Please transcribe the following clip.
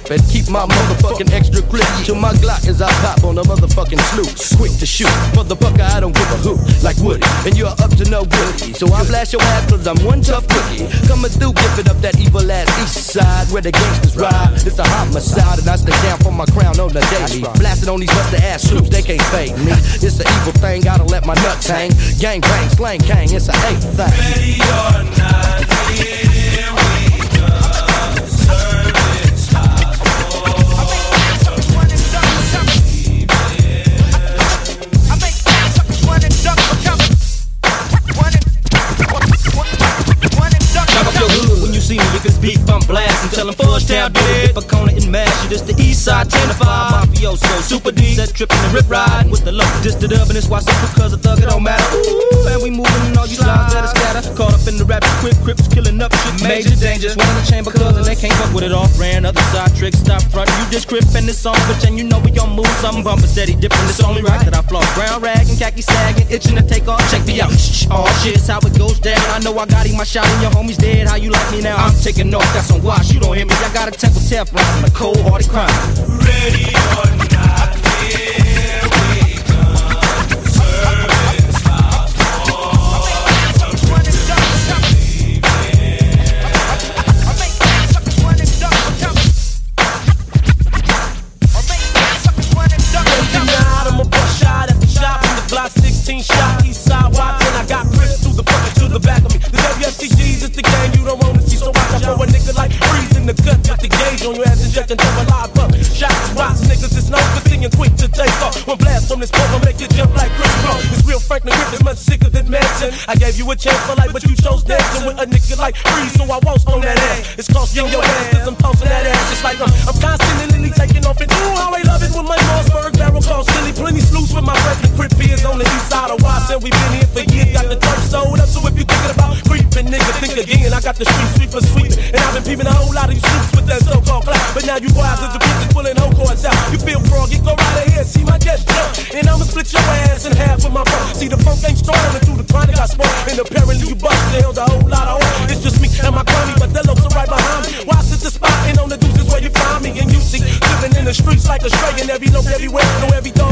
up and keep my motherfucking extra grip. Till my Glock as I pop on the motherfucking sloop. Quick to shoot, motherfucker, I don't give a hoot. Like Woody, and you're up to no good. So I blast your ass cause I'm one tough cookie. Coming through, giving up that evil ass east side where the gangsters ride. It's a homicide and I stay down for my crown on the daily. Blasting on these busted ass troops, they can't fade me. It's an evil thing, gotta let my nuts hang. Gang bang, slang gang, it's a hate thing. Ready or not, here we come. Service house for when you see me, if it's beef, I'm blasting. Tell them Fudge Town did it. Bacona and mash it. It's the east side, 10 to 5. Mafioso, super D. Set tripping and rip riding with the low. Just the dub and it's why simple cause a thug, it don't matter. Ooh, and we moving and all you slides that are scatter. Caught up in the rapid quick crips, killing up shit. Major danger. One in the chamber cause and they can't fuck with it off. Ran other side tricks, stop front. You just crip in this song, bitch, and you know we gon' move something bumper steady dipping. It's only right that I floss. Brown rag and khaki sagging, itching to take off. Check me out. Oh shit, it's how it goes down. I know I got him my shot and your homies dead. How you like me now? I'm taking off, got some wash, you don't hear me. I got a tech with Teflon and a cold-hearted crime. ready or not, here we come. Service house I'm a bust shot at the shop in the block 16 shot. East side Watson, I got Chris through the fucking to the back of me. The WFCG's is the game you don't wanna see, so watch out for a nigga like Freeze in the cut with the gauge on your ass injecting till I live up. Shots, rocks, niggas is known for singing quick to take off. One blast from this pump will make you jump like Chris Brown. It's real Franklin Griffin is much sicker than Manson. I gave you a chance for life, but you chose dancing with a nigga like Freeze, so I won't on that ass. It's costing your ass, cause I'm tossing that ass. It's like I'm constantly taking off and ooh, how I love it when my Mossberg barrel calls silly. Plenty sleuths with my Franklin Crip is on the east side of Watson. We been here for years, got the turf sold up, so if you thinking about creeping, nigga, think again. I got the street sweeper sweeping, and I've been peeping a whole lot of you sleuths with that so-called clout. But now you wise as the bitches pulling whole cords out. You feel froggy, go right ahead, see my guest jump, and I'ma split your ass in half with my phone. See the funk ain't strong, and through the chronic I smoke, and apparently you bustin' held a whole lot of hope. It's just me and my crony, but the looks are right behind me. Why sit the spot and on the deuces where you find me? And you see, living in the streets like a stray, and every note everywhere, know every dog